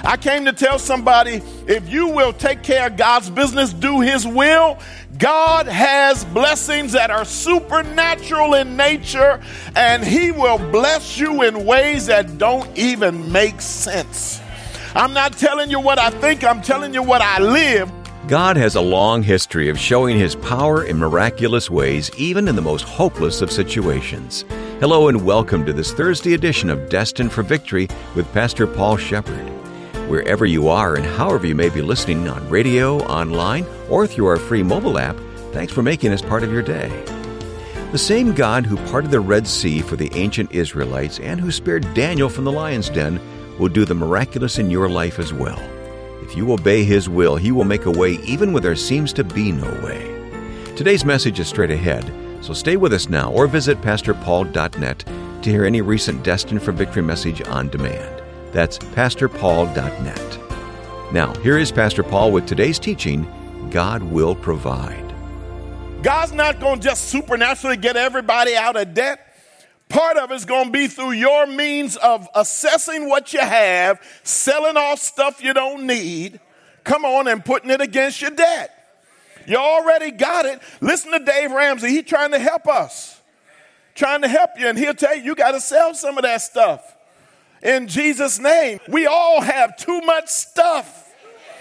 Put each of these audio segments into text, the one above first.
I came to tell somebody, if you will take care of God's business, do his will, God has blessings that are supernatural in nature, and he will bless you in ways that don't even make sense. I'm not telling you what I think, I'm telling you what I live. God has a long history of showing his power in miraculous ways, even in the most hopeless of situations. Hello and welcome to this Thursday edition of Destined for Victory with Pastor Paul Shepherd. Wherever you are and however you may be listening on radio, online, or through our free mobile app, thanks for making us part of your day. The same God who parted the Red Sea for the ancient Israelites and who spared Daniel from the lion's den will do the miraculous in your life as well. If you obey his will, he will make a way even where there seems to be no way. Today's message is straight ahead, so stay with us now or visit pastorpaul.net to hear any recent Destined for Victory message on demand. That's pastorpaul.net. Now, here is Pastor Paul with today's teaching, God Will Provide. God's not going to just supernaturally get everybody out of debt. Part of it's going to be through your means of assessing what you have, selling off stuff you don't need, come on, and putting it against your debt. You already got it. Listen to Dave Ramsey. He's trying to help us, trying to help you, and he'll tell you got to sell some of that stuff. In Jesus' name, we all have too much stuff.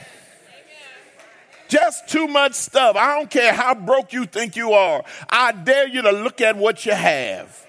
Just too much stuff. I don't care how broke you think you are. I dare you to look at what you have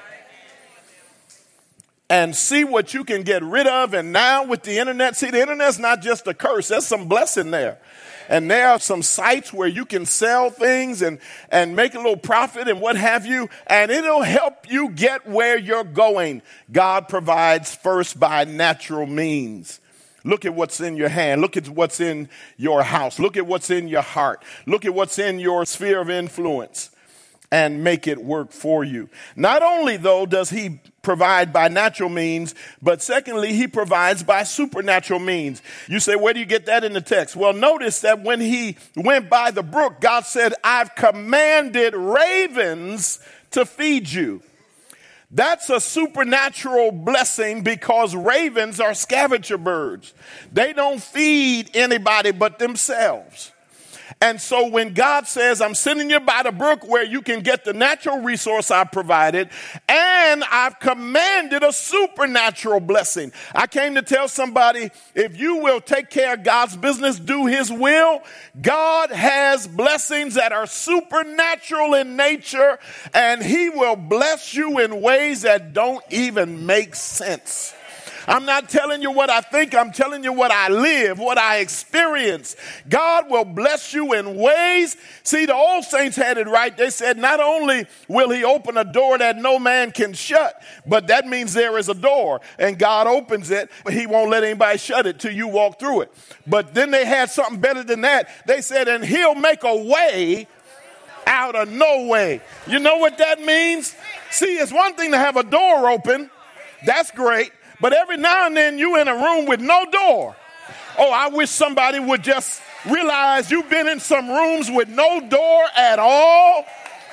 and see what you can get rid of. And now with the internet, see, the internet's not just a curse. There's some blessing there. And there are some sites where you can sell things and make a little profit and what have you, and it'll help you get where you're going. God provides first by natural means. Look at what's in your hand. Look at what's in your house. Look at what's in your heart. Look at what's in your sphere of influence and make it work for you. Not only, though, does he provide by natural means, but secondly, he provides by supernatural means. You say, where do you get that in the text? Well, notice that when he went by the brook, God said, I've commanded ravens to feed you. That's a supernatural blessing because ravens are scavenger birds. They don't feed anybody but themselves. And so when God says, I'm sending you by the brook where you can get the natural resource I provided, and I've commanded a supernatural blessing. I came to tell somebody, if you will take care of God's business, do his will, God has blessings that are supernatural in nature, and he will bless you in ways that don't even make sense. I'm not telling you what I think, I'm telling you what I live, what I experience. God will bless you in ways. See, the old saints had it right. They said not only will he open a door that no man can shut, but that means there is a door and God opens it, but he won't let anybody shut it till you walk through it. But then they had something better than that. They said, and he'll make a way out of no way. You know what that means? See, it's one thing to have a door open. That's great. But every now and then you in a room with no door. Oh, I wish somebody would just realize you've been in some rooms with no door at all.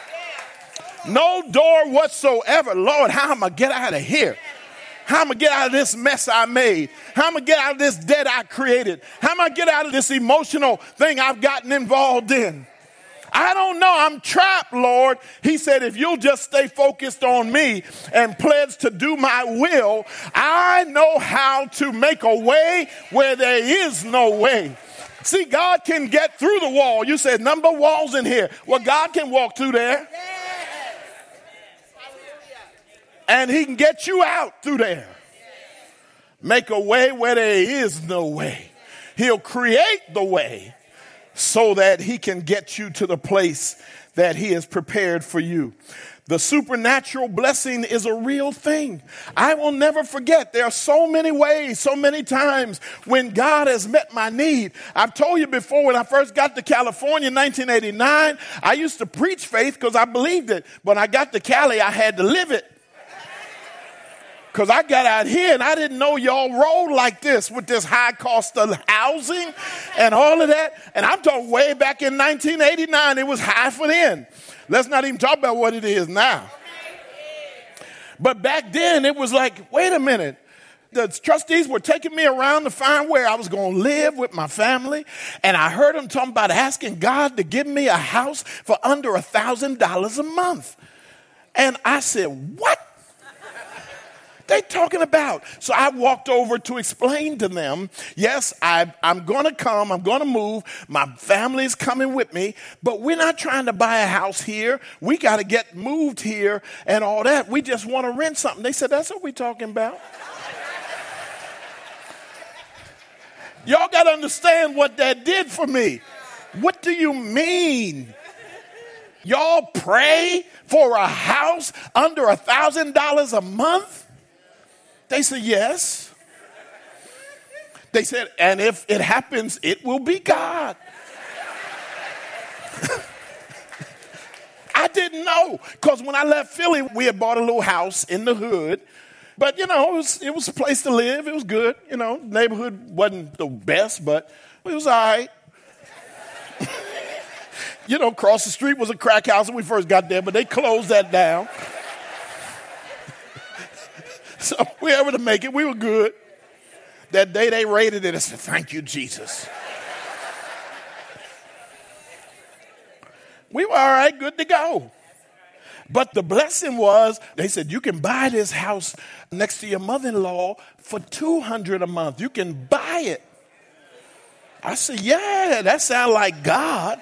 No door whatsoever. Lord, how am I going to get out of here? How am I going to get out of this mess I made? How am I going to get out of this debt I created? How am I going to get out of this emotional thing I've gotten involved in? I don't know. I'm trapped, Lord. He said, if you'll just stay focused on me and pledge to do my will, I know how to make a way where there is no way. See, God can get through the wall. You said, number walls in here. Well, God can walk through there. And he can get you out through there. Make a way where there is no way. He'll create the way so that he can get you to the place that he has prepared for you. The supernatural blessing is a real thing. I will never forget. There are so many ways, so many times when God has met my need. I've told you before, when I first got to California in 1989, I used to preach faith because I believed it. When I got to Cali, I had to live it. Because I got out here and I didn't know y'all rolled like this with this high cost of housing and all of that. And I'm talking way back in 1989, it was high for then. Let's not even talk about what it is now. But back then it was like, wait a minute. The trustees were taking me around to find where I was going to live with my family. And I heard them talking about asking God to give me a house for under $1,000 a month. And I said, what? They talking about? So I walked over to explain to them, yes, I'm going to come. I'm going to move. My family's coming with me. But we're not trying to buy a house here. We got to get moved here and all that. We just want to rent something. They said, that's what we're talking about. Y'all got to understand what that did for me. What do you mean? Y'all pray for a house under $1,000 a month? They said, yes. They said, and if it happens, it will be God. I didn't know, because when I left Philly, we had bought a little house in the hood. But, it was a place to live. It was good. Neighborhood wasn't the best, but it was all right. Across the street was a crack house when we first got there, but they closed that down. So we were able to make it. We were good. That day they raided it, I said, thank you, Jesus. We were all right, good to go. But the blessing was, they said, you can buy this house next to your mother-in-law for $200 a month. You can buy it. I said, yeah, that sounds like God.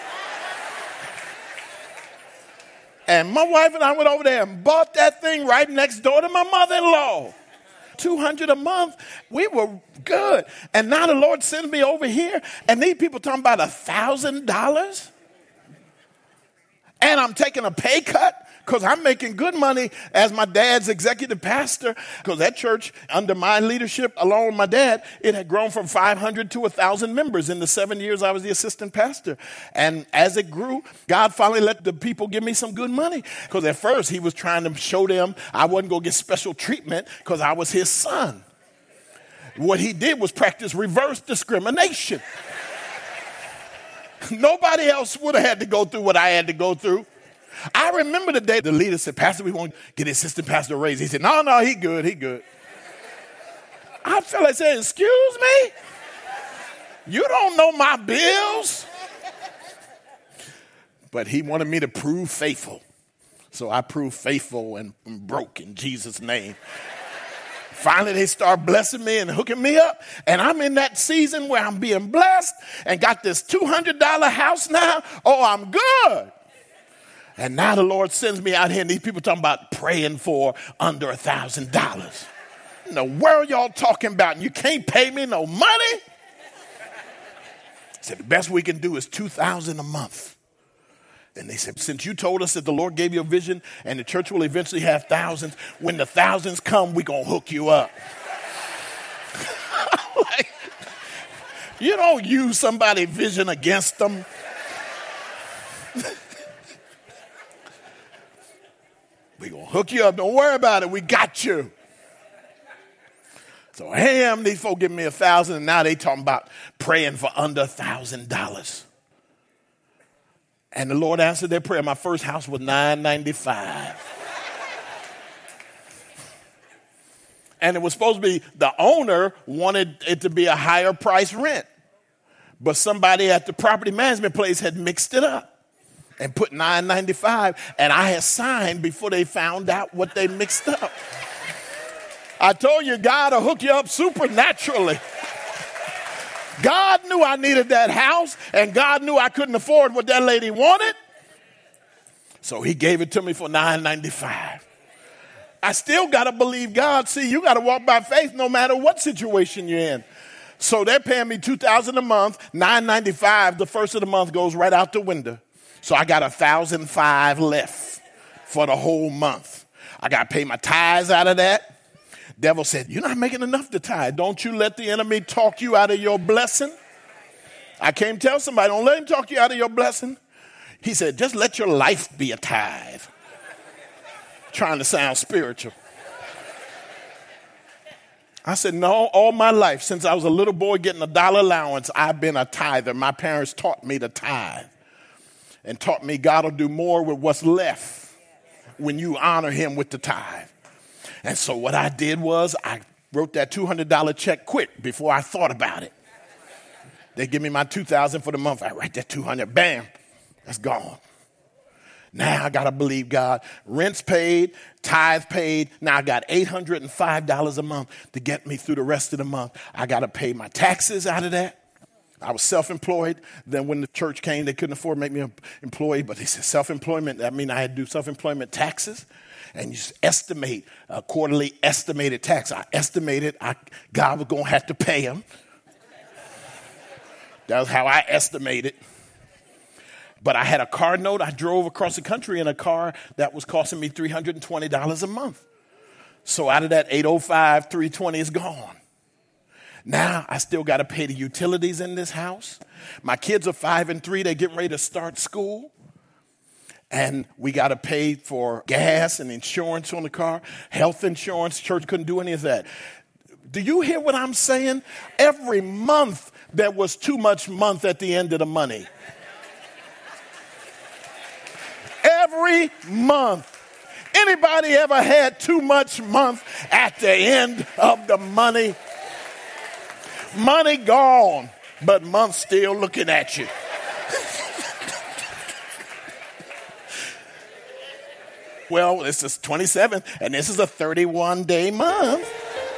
And my wife and I went over there and bought that thing right next door to my mother-in-law. $200 a month. We were good. And now the Lord sends me over here, and these people talking about $1,000? And I'm taking a pay cut because I'm making good money as my dad's executive pastor, because that church, under my leadership, along with my dad, it had grown from 500 to 1,000 members in the 7 years I was the assistant pastor. And as it grew, God finally let the people give me some good money, because at first he was trying to show them I wasn't going to get special treatment because I was his son. What he did was practice reverse discrimination. Nobody else would have had to go through what I had to go through. I remember the day the leader said, Pastor, we want to get the assistant pastor a raise. He said, no, he good. I felt like saying, excuse me? You don't know my bills? But he wanted me to prove faithful. So I proved faithful and broke in Jesus' name. Finally, they start blessing me and hooking me up. And I'm in that season where I'm being blessed and got this $200 house now. Oh, I'm good. And now the Lord sends me out here, and these people talking about praying for under $1,000. In the world y'all talking about, and you can't pay me no money? I said, the best we can do is $2,000 a month. And they said, since you told us that the Lord gave you a vision and the church will eventually have thousands, when the thousands come, we're going to hook you up. Like, you don't use somebody's vision against them. We're going to hook you up. Don't worry about it. We got you. So, these folk giving me $1,000, and now they talking about praying for under $1,000. And the Lord answered their prayer. My first house was $995. And it was supposed to be, the owner wanted it to be a higher price rent. But somebody at the property management place had mixed it up and put $995, and I had signed before they found out what they mixed up. I told you, God will hook you up supernaturally. God knew I needed that house, and God knew I couldn't afford what that lady wanted. So he gave it to me for $995. I still got to believe God. See, you got to walk by faith no matter what situation you're in. So they're paying me $2,000 a month, $995. The first of the month goes right out the window. So I got $1,005 left for the whole month. I got to pay my tithes out of that. Devil said, you're not making enough to tithe. Don't you let the enemy talk you out of your blessing. I came to tell somebody, don't let him talk you out of your blessing. He said, just let your life be a tithe. Trying to sound spiritual. I said, no, all my life, since I was a little boy getting $1 allowance, I've been a tither. My parents taught me to tithe and taught me God will do more with what's left when you honor him with the tithe. And so what I did was I Wrote that $200 check quick before I thought about it. They give me my $2,000 for the month. I write that $200, bam, that's gone. Now I got to believe God. Rent's paid, tithe paid. Now I got $805 a month to get me through the rest of the month. I got to pay my taxes out of that. I was self-employed. Then when the church came, they couldn't afford to make me an employee, but they said self-employment. That means I had to do self-employment taxes. And you just estimate a quarterly estimated tax. I estimated God was going to have to pay them. That was how I estimated. But I had a car note. I drove across the country in a car that was costing me $320 a month. So out of that $805, $320 is gone. Now I still got to pay the utilities in this house. My kids are 5 and 3. They're getting ready to start school. And we got to pay for gas and insurance on the car, health insurance. Church couldn't do any of that. Do you hear what I'm saying? Every month there was too much month at the end of the money. Every month. Anybody ever had too much month at the end of the money? Money gone, but month still looking at you. Well, this is 27th, and this is a 31-day month.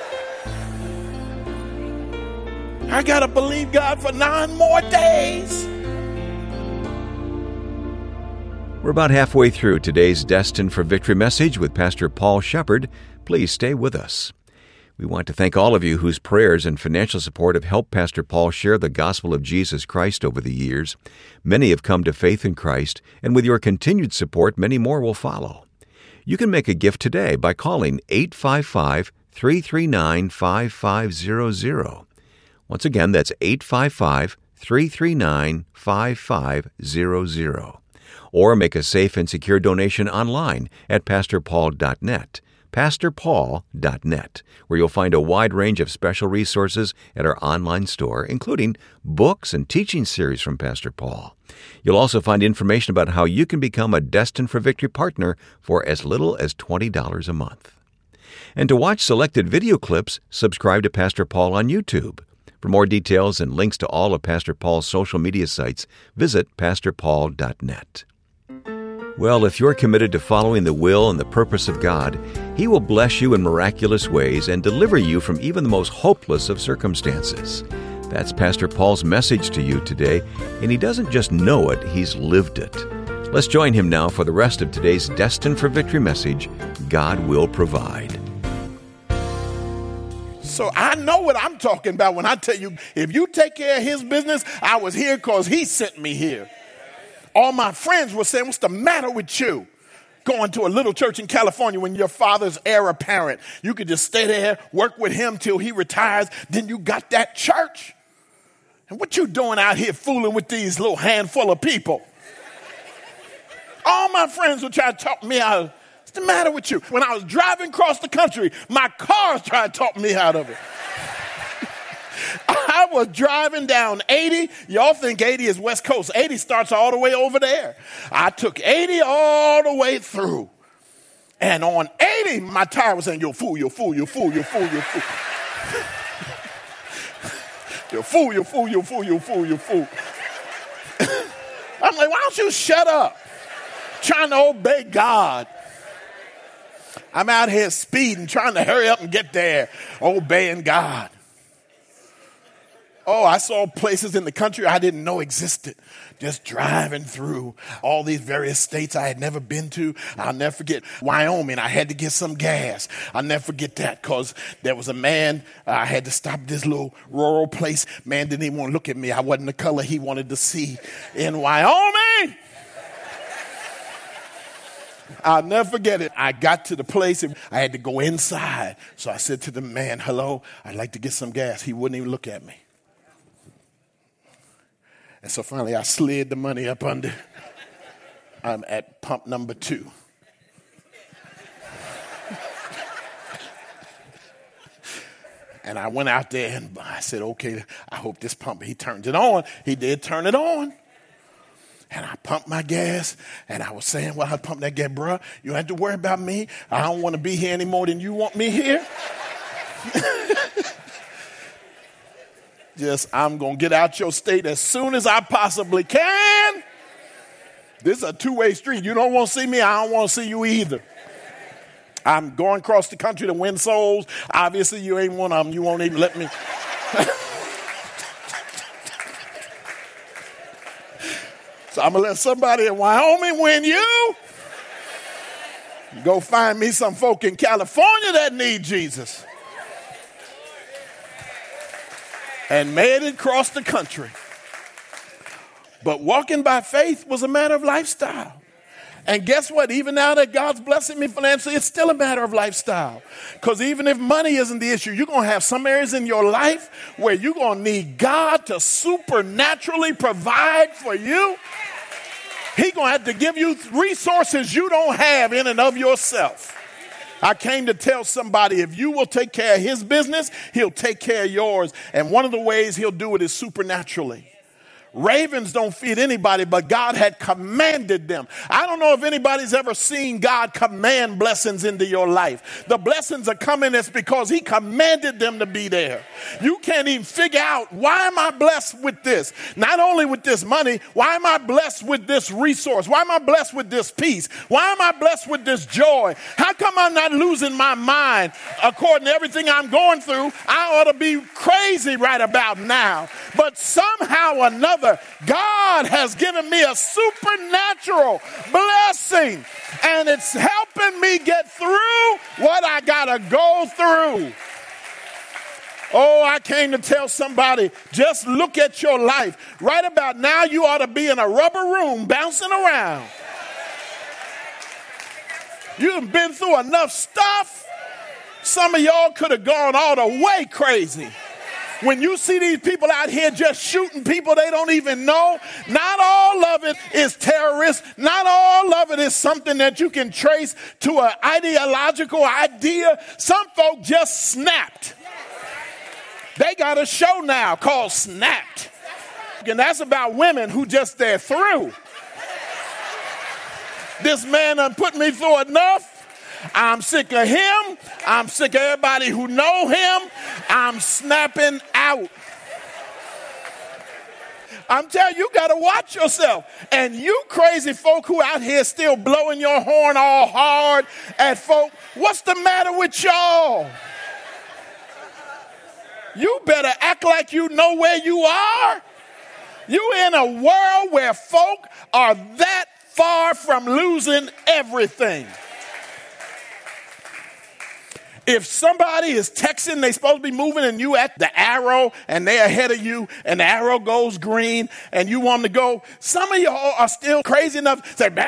I got to believe God for 9 more days. We're about halfway through today's Destined for Victory message with Pastor Paul Shepard. Please stay with us. We want to thank all of you whose prayers and financial support have helped Pastor Paul share the gospel of Jesus Christ over the years. Many have come to faith in Christ, and with your continued support, many more will follow. You can make a gift today by calling 855-339-5500. Once again, that's 855-339-5500. Or make a safe and secure donation online at pastorpaul.net. pastorpaul.net, where you'll find a wide range of special resources at our online store, including books and teaching series from Pastor Paul. You'll also find information about how you can become a Destined for Victory partner for as little as $20 a month. And to watch selected video clips, subscribe to Pastor Paul on YouTube. For more details and links to all of Pastor Paul's social media sites, visit pastorpaul.net. Well, if you're committed to following the will and the purpose of God, He will bless you in miraculous ways and deliver you from even the most hopeless of circumstances. That's Pastor Paul's message to you today, and he doesn't just know it, he's lived it. Let's join him now for the rest of today's Destined for Victory message, God Will Provide. So I know what I'm talking about when I tell you, if you take care of His business, I was here because He sent me here. All my friends were saying, what's the matter with you? Going to a little church in California when your father's heir apparent. You could just stay there, work with him till he retires. Then you got that church. And what you doing out here fooling with these little handful of people? All my friends were trying to talk me out of it. What's the matter with you? When I was driving across the country, my car was trying to talk me out of it. I was driving down 80. Y'all think 80 is West Coast. 80 starts all the way over there. I took 80 all the way through. And on 80, my tire was saying, you're a fool, you're a fool, you're a fool, you're a fool, you're a fool. You're a fool, you're a fool, you're a fool, you're a fool, you're a fool. I'm like, why don't you shut up? Trying to obey God. I'm out here speeding, trying to hurry up and get there, obeying God. Oh, I saw places in the country I didn't know existed. Just driving through all these various states I had never been to. I'll never forget Wyoming. I had to get some gas. I'll never forget that because there was a man. I had to stop at this little rural place. Man didn't even want to look at me. I wasn't the color he wanted to see in Wyoming. I'll never forget it. I got to the place and I had to go inside. So I said to the man, hello, I'd like to get some gas. He wouldn't even look at me. And so finally I slid the money up under. I'm at pump number 2. And I went out there and I said, okay, I hope this pump, he turns it on. He did turn it on. And I pumped my gas, and I was saying, well, I pumped that gas, bro. You don't have to worry about me. I don't want to be here any more than you want me here. I'm going to get out your state as soon as I possibly can. This is a two-way street. You don't want to see me, I don't want to see you either. I'm going across the country to win souls. Obviously, you ain't one of them. You won't even let me. So I'm going to let somebody in Wyoming win you. Go find me some folk in California that need Jesus. And made it across the country. But walking by faith was a matter of lifestyle. And guess what? Even now that God's blessing me financially, it's still a matter of lifestyle. Because even if money isn't the issue, you're going to have some areas in your life where you're going to need God to supernaturally provide for you. He's going to have to give you resources you don't have in and of yourself. I came to tell somebody, if you will take care of his business, he'll take care of yours. And one of the ways he'll do it is supernaturally. Ravens don't feed anybody, but God had commanded them. I don't know if anybody's ever seen God command blessings into your life. The blessings are coming, it's because he commanded them to be there. You can't even figure out, why am I blessed with this? Not only with this money, why am I blessed with this resource? Why am I blessed with this peace? Why am I blessed with this joy? How come I'm not losing my mind? According to everything I'm going through, I ought to be crazy right about now. But somehow or another, God has given me a supernatural blessing, and it's helping me get through what I gotta go through. Oh, I came to tell somebody, just look at your life. Right about now, you ought to be in a rubber room bouncing around. You've been through enough stuff. Some of y'all could have gone all the way crazy. When you see these people out here just shooting people they don't even know, not all of it is terrorists. Not all of it is something that you can trace to an ideological idea. Some folk just snapped. They got a show now called Snapped. And that's about women who just they're through. This man done put me through enough. I'm sick of him. I'm sick of everybody who know him. I'm snapping out. I'm telling you, you got to watch yourself. And you crazy folk who out here still blowing your horn all hard at folk, what's the matter with y'all? You better act like you know where you are. You in a world where folk are that far from losing everything. If somebody is texting, they supposed to be moving, and you at the arrow, and they're ahead of you, and the arrow goes green, and you want them to go, some of y'all are still crazy enough to say, bah,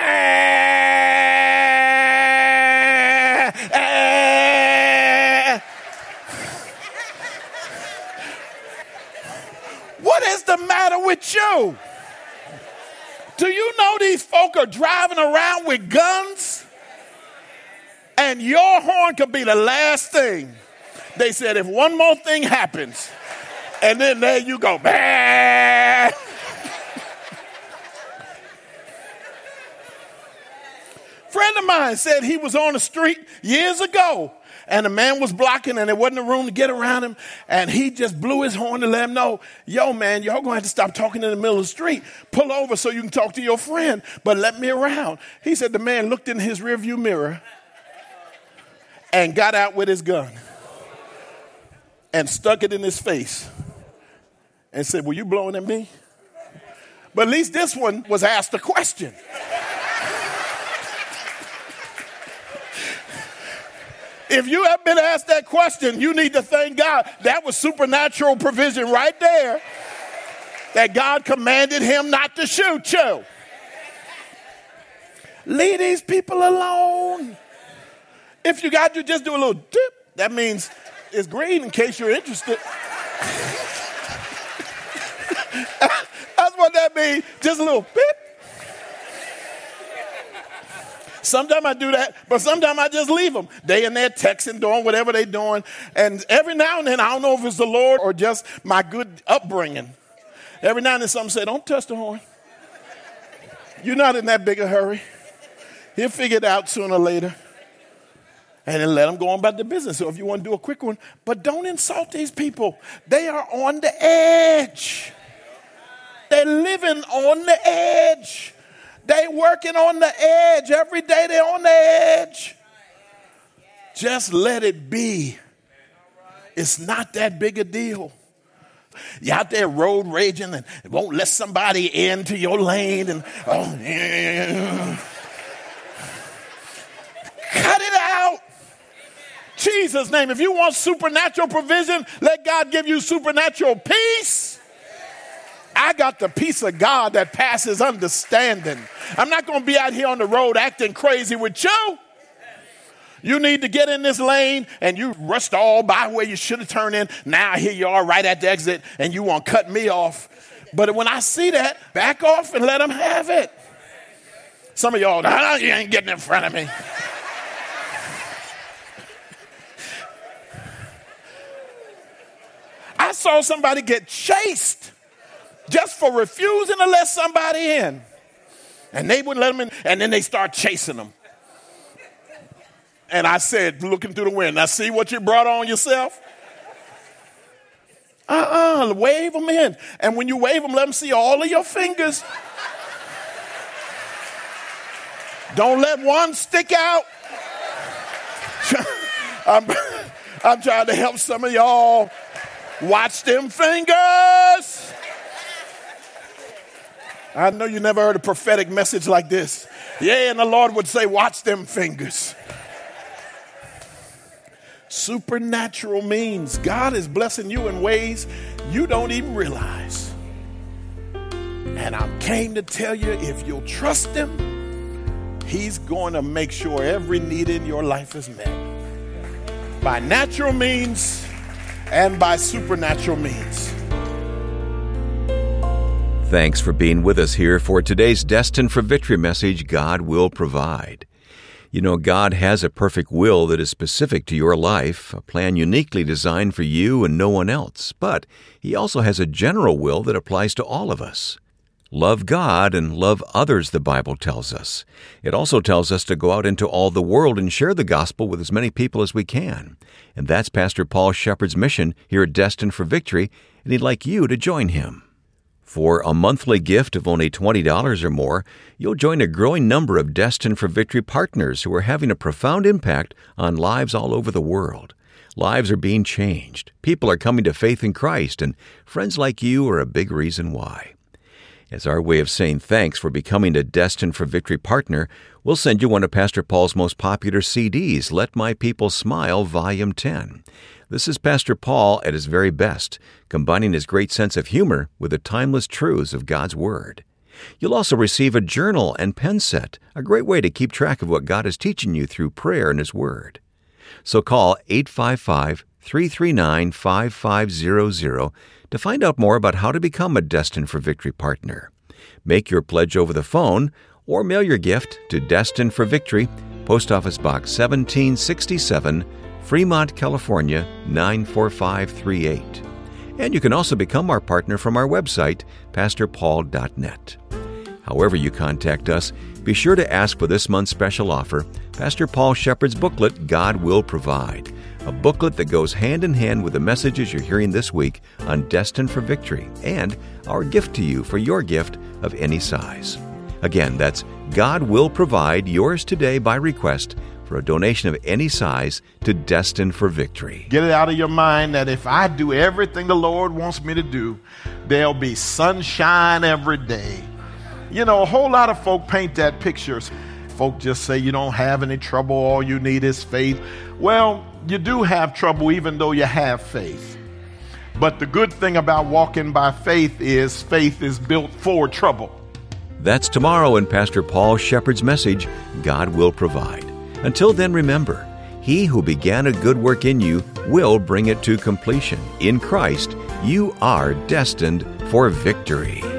What is the matter with you? Do you know these folk are driving around with guns? And your horn could be the last thing. They said if one more thing happens, and then there you go. Bah! Friend of mine said he was on the street years ago, and a man was blocking, and there wasn't a room to get around him, and he just blew his horn to let him know, yo, man, y'all gonna have to stop talking in the middle of the street. Pull over so you can talk to your friend, but let me around. He said the man looked in his rearview mirror and got out with his gun and stuck it in his face and said, were you blowing at me? But at least this one was asked a question. If you have been asked that question, you need to thank God. That was supernatural provision right there. That God commanded him not to shoot you. Leave these people alone. If you got to just do a little dip, that means it's green in case you're interested. That's what that means. Just a little bip. Sometimes I do that, but sometimes I just leave them. They in there texting, doing whatever they're doing. And every now and then, I don't know if it's the Lord or just my good upbringing. Every now and then something say, don't touch the horn. You're not in that big a hurry. He'll figure it out sooner or later. And then let them go on about their business. So if you want to do a quick one, but don't insult these people. They are on the edge. They're living on the edge. They're working on the edge. Every day they're on the edge. Just let it be. It's not that big a deal. You're out there road raging and won't let somebody into your lane. And cut it out. Jesus' name. If you want supernatural provision, let God give you supernatural peace. I got the peace of God that passes understanding. I'm not going to be out here on the road acting crazy with you. You need to get in this lane and you rushed all by where you should have turned in. Now here you are right at the exit and you want to cut me off. But when I see that, back off and let them have it. Some of y'all, you ain't getting in front of me. I saw somebody get chased just for refusing to let somebody in. And they wouldn't let them in, and then they start chasing them. And I said, looking through the window, now see what you brought on yourself? Wave them in. And when you wave them, let them see all of your fingers. Don't let one stick out. I'm trying to help some of y'all. Watch them fingers. I know you never heard a prophetic message like this. Yeah, and the Lord would say, watch them fingers. Supernatural means God is blessing you in ways you don't even realize. And I came to tell you, if you'll trust Him, He's going to make sure every need in your life is met. By natural means and by supernatural means. Thanks for being with us here for today's Destined for Victory message, God Will Provide. You know, God has a perfect will that is specific to your life, a plan uniquely designed for you and no one else. But He also has a general will that applies to all of us. Love God and love others, the Bible tells us. It also tells us to go out into all the world and share the gospel with as many people as we can. And that's Pastor Paul Shepherd's mission here at Destined for Victory, and he'd like you to join him. For a monthly gift of only $20 or more, you'll join a growing number of Destined for Victory partners who are having a profound impact on lives all over the world. Lives are being changed. People are coming to faith in Christ, and friends like you are a big reason why. As our way of saying thanks for becoming a Destined for Victory partner, we'll send you one of Pastor Paul's most popular CDs, Let My People Smile, Volume 10. This is Pastor Paul at his very best, combining his great sense of humor with the timeless truths of God's Word. You'll also receive a journal and pen set, a great way to keep track of what God is teaching you through prayer and His Word. So call 855-339-5500 to find out more about how to become a Destined for Victory partner. Make your pledge over the phone or mail your gift to Destined for Victory, Post Office Box 1767, Fremont, California, 94538. And you can also become our partner from our website, pastorpaul.net. However you contact us, be sure to ask for this month's special offer, Pastor Paul Shepherd's booklet, God Will Provide, a booklet that goes hand in hand with the messages you're hearing this week on Destined for Victory, and our gift to you for your gift of any size. Again, that's God Will Provide, yours today by request, for a donation of any size to Destined for Victory. Get it out of your mind that if I do everything the Lord wants me to do, there'll be sunshine every day. You know, a whole lot of folk paint that picture. Folk just say you don't have any trouble, all you need is faith. Well, you do have trouble even though you have faith. But the good thing about walking by faith is built for trouble. That's tomorrow in Pastor Paul Shepherd's message, God Will Provide. Until then, remember, He who began a good work in you will bring it to completion. In Christ, you are destined for victory.